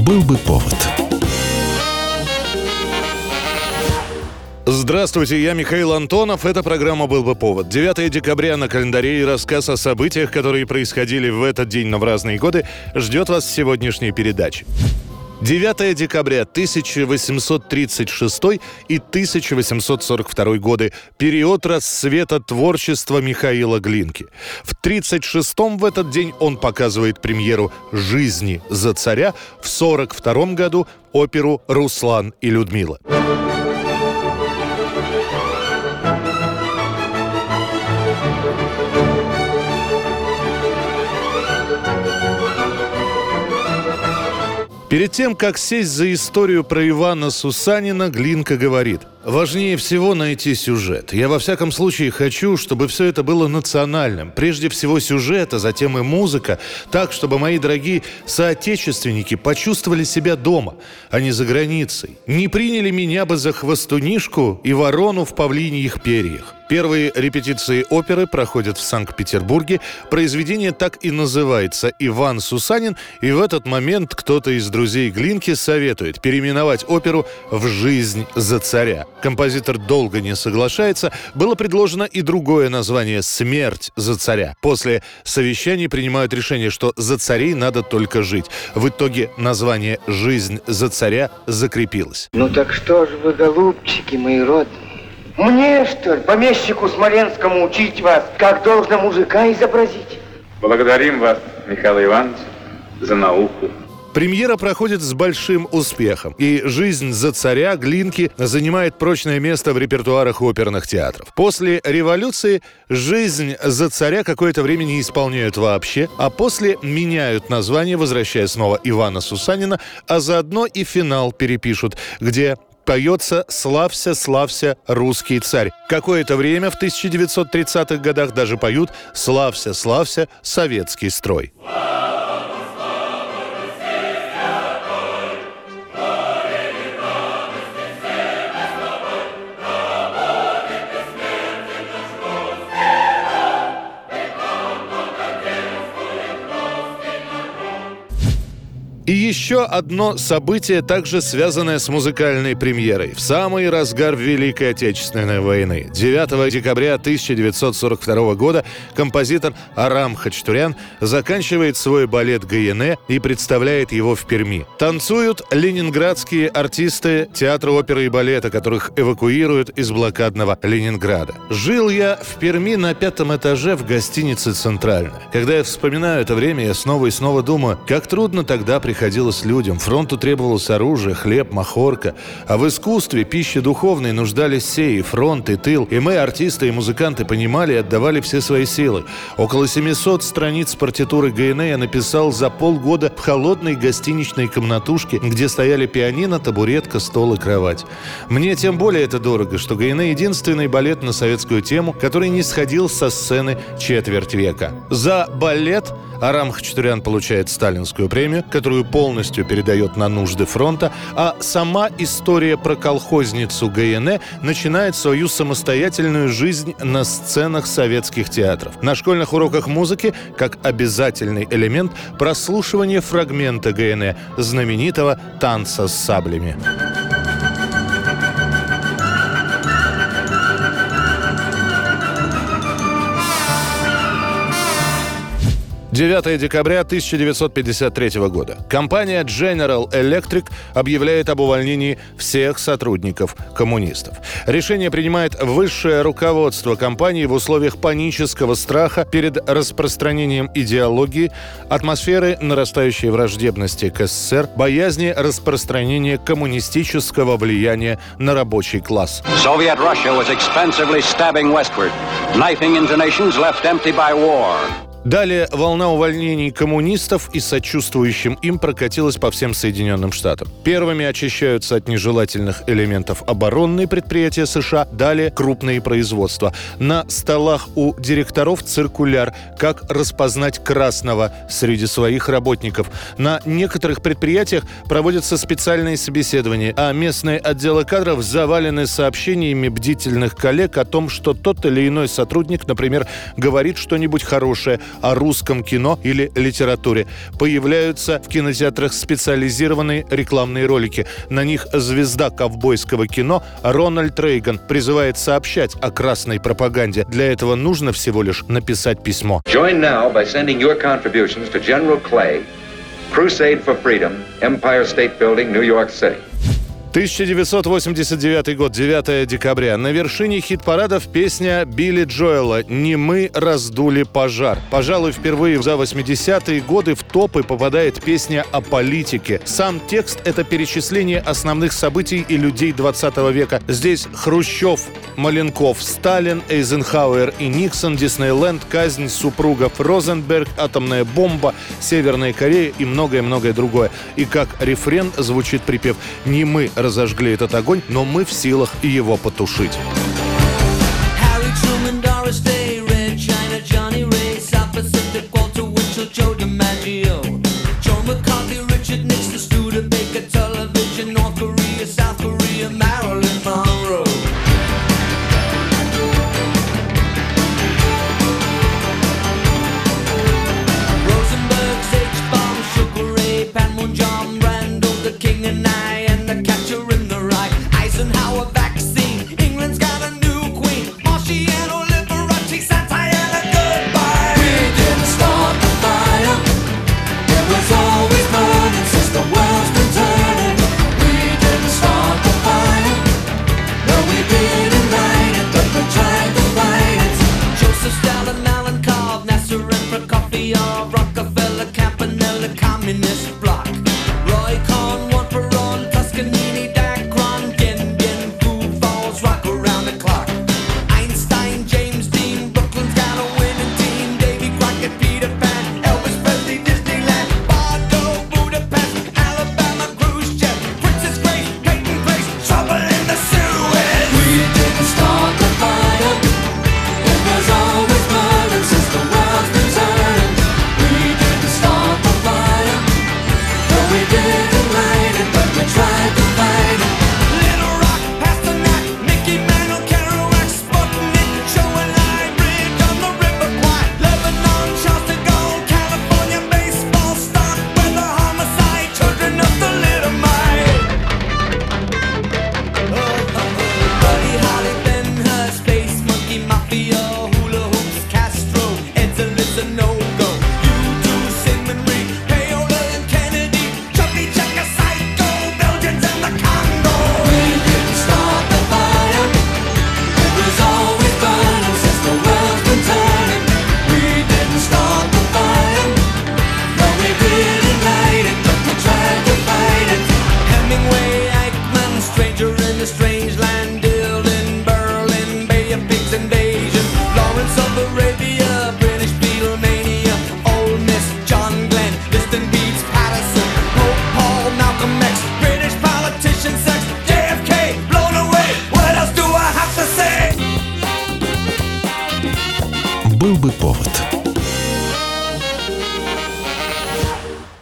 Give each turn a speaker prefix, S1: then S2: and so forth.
S1: Был бы повод.
S2: Здравствуйте, я Михаил Антонов. Эта программа «Был бы повод». 9 декабря на календаре и рассказ о событиях, которые происходили в этот день, но в разные годы, ждет вас в сегодняшней передаче. 9 декабря 1836 и 1842 годы. Период расцвета творчества Михаила Глинки. В 1936-м в этот день он показывает премьеру «Жизни за царя», в 1942 году оперу «Руслан и Людмила». Перед тем, как сесть за историю про Ивана Сусанина, Глинка говорит: «Важнее всего найти сюжет. Я во всяком случае хочу, чтобы все это было национальным. Прежде всего сюжет, а затем и музыка. Так, чтобы мои дорогие соотечественники почувствовали себя дома, а не за границей. Не приняли меня бы за хвостунишку и ворону в павлиньих перьях». Первые репетиции оперы проходят в Санкт-Петербурге. Произведение так и называется «Иван Сусанин», и в этот момент кто-то из друзей Глинки советует переименовать оперу в «Жизнь за царя». Композитор долго не соглашается. Было предложено и другое название «Смерть за царя». После совещаний принимают решение, что за царей надо только жить. В итоге название «Жизнь за царя» закрепилось.
S3: Ну так что же вы, голубчики мои родные? Мне, что ли, помещику Смоленскому учить вас, как должно мужика изобразить?
S4: Благодарим вас, Михаил Иванович, за науку.
S2: Премьера проходит с большим успехом, и «Жизнь за царя» Глинки занимает прочное место в репертуарах оперных театров. После революции «Жизнь за царя» какое-то время не исполняют вообще, а после меняют название, возвращая снова Ивана Сусанина, а заодно и финал перепишут, где поется «Славься, славься, русский царь». Какое-то время в 1930-х годах даже поют «Славься, славься, советский строй». И еще одно событие, также связанное с музыкальной премьерой. В самый разгар Великой Отечественной войны. 9 декабря 1942 года композитор Арам Хачатурян заканчивает свой балет «Гайене» и представляет его в Перми. Танцуют ленинградские артисты театра оперы и балета, которых эвакуируют из блокадного Ленинграда. Жил я в Перми на 5-м этаже в гостинице «Центральная». Когда я вспоминаю это время, я снова и снова думаю, как трудно тогда приходилось людям. Фронту требовалось оружие, хлеб, махорка. А в искусстве, пище духовной нуждались все, и фронт, и тыл. И мы, артисты и музыканты, понимали и отдавали все свои силы. Около 700 страниц партитуры Гайене я написал за полгода в холодной гостиничной комнатушке, где стояли пианино, табуретка, стол и кровать. Мне тем более это дорого, что Гайене — единственный балет на советскую тему, который не сходил со сцены четверть века. За балет Арам Хачатурян получает сталинскую премию, которую полностью передает на нужды фронта, а сама история про колхозницу Гайене начинает свою самостоятельную жизнь на сценах советских театров. На школьных уроках музыки, как обязательный элемент, прослушивание фрагмента Гайене, знаменитого «Танца с саблями». 9 декабря 1953 года. Компания General Electric объявляет об увольнении всех сотрудников коммунистов. Решение принимает высшее руководство компании в условиях панического страха перед распространением идеологии, атмосферы нарастающей враждебности к СССР, боязни распространения коммунистического влияния на рабочий класс.
S5: Soviet Russia was expensively stabbing westward, knifing into nations left empty by war.
S2: Далее волна увольнений коммунистов и сочувствующим им прокатилась по всем Соединенным Штатам. Первыми очищаются от нежелательных элементов оборонные предприятия США, далее крупные производства. На столах у директоров циркуляр, как распознать красного среди своих работников. На некоторых предприятиях проводятся специальные собеседования, а местные отделы кадров завалены сообщениями бдительных коллег о том, что тот или иной сотрудник, например, говорит что-нибудь хорошее, о русском кино или литературе. Появляются в кинотеатрах специализированные рекламные ролики. На них звезда ковбойского кино Рональд Рейган призывает сообщать о красной пропаганде. Для этого нужно всего лишь написать письмо.
S1: Join now by sending your contributions to General Clay, Crusade for Freedom, Empire State Building, New York City.
S2: 1989 год, 9 декабря. На вершине хит-парадов песня Билли Джоэла «Не мы раздули пожар». Пожалуй, впервые за 80-е годы в топы попадает песня о политике. Сам текст — это перечисление основных событий и людей 20 века. Здесь Хрущев, Маленков, Сталин, Эйзенхауэр и Никсон, Диснейленд, казнь супругов Розенберг, атомная бомба, Северная Корея и многое-многое другое. И как рефрен звучит припев «Не мы разожгли этот огонь, но мы в силах его потушить».
S6: Был бы повод.